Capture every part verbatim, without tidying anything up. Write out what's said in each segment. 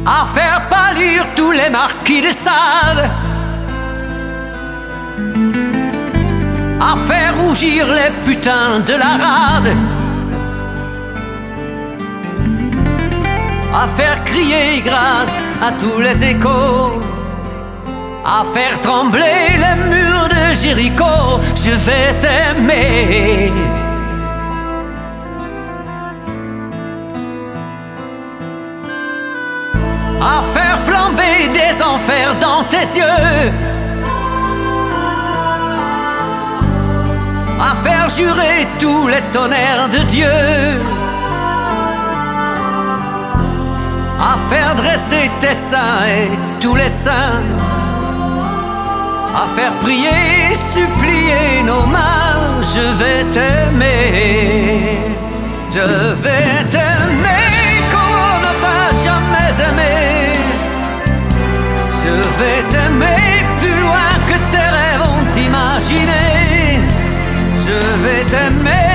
à faire pâlir tous les marquis de Sade, à faire rougir les putains de la rade, à faire crier grâce à tous les échos, à faire trembler les murs de Jéricho. Je vais t'aimer. À faire flamber des enfers dans tes yeux, à faire jurer tous les tonnerres de Dieu, à faire dresser tes seins et tous les saints, à faire prier, supplier nos mains. Je vais t'aimer, je vais t'aimer comme on ne t'a jamais aimé. Je vais t'aimer plus loin que tes rêves ont imaginé. Je vais t'aimer,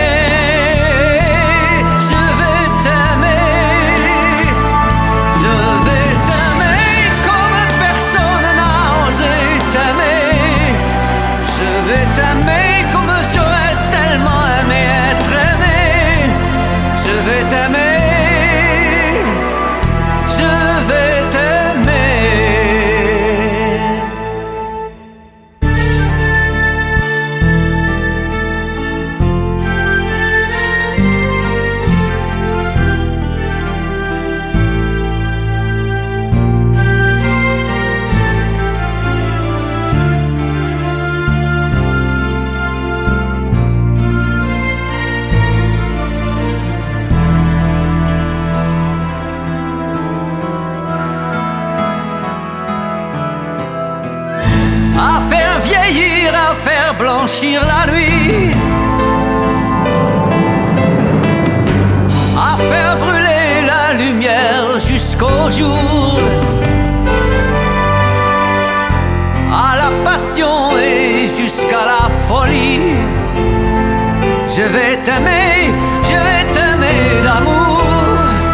je vais t'aimer, je vais t'aimer comme personne n'a osé t'aimer. Je vais t'aimer comme j'aurais tellement aimé être aimé. Je vais t'aimer, je vais t'aimer. À faire vieillir, à faire blanchir la nuit, à faire brûler la lumière jusqu'au jour, à la passion et jusqu'à la folie. Je vais t'aimer, je vais t'aimer d'amour,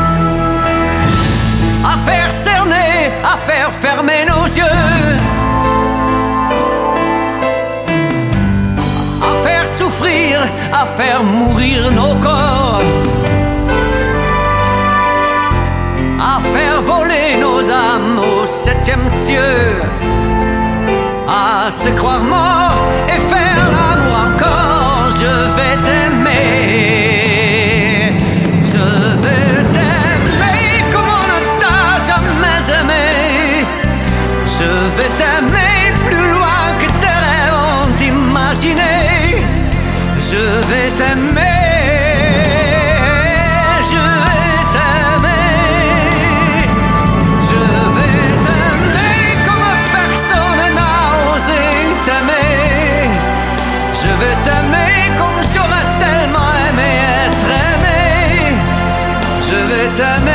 à faire cerner, à faire fermer nos yeux, à faire mourir nos corps, à faire voler nos âmes au septième cieux, à se croire mort et faire l'amour encore. Je vais t'aimer, je vais t'aimer comme on ne t'a jamais aimé. Je vais t'aimer plus loin que tes rêves ont imaginé. Je vais t'aimer, je vais t'aimer, je vais t'aimer comme personne n'a osé t'aimer. Je vais t'aimer comme j'aurais tellement aimé être aimé. Je vais t'aimer.